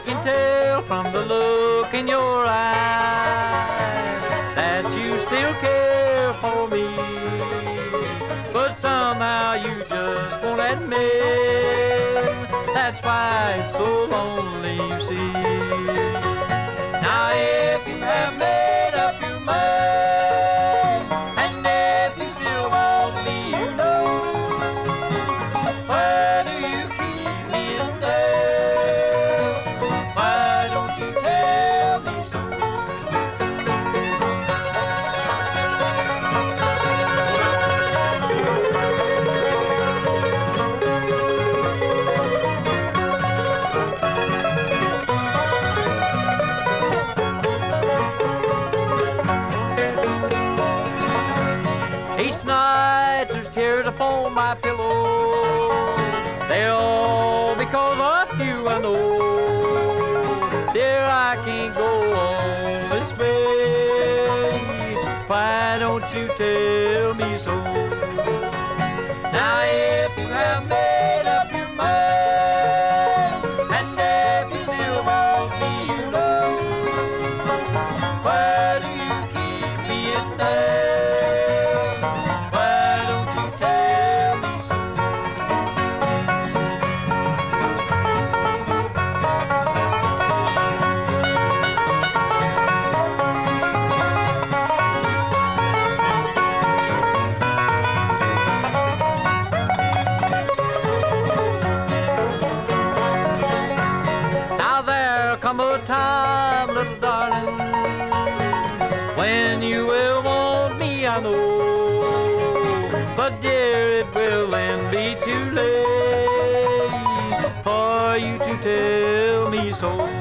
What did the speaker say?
can tell from the look in your eye that you still care for me, but somehow you just won't admit. That's why it's so lonely, you see. Now if you have made up your mind, and if you still want me, you know, why do you keep me in doubt? Why don't you tell me so? Each night there's tears upon my pillow. They're all because of you, I know. Dear, I can't go on this way. Why don't you tell me so? Now if you have made up your mind, and if you still want me, you know, why do you keep me in doubt? Come a time, little darling, when you will want me, I know. But dear, it will then be too late for you to tell me so.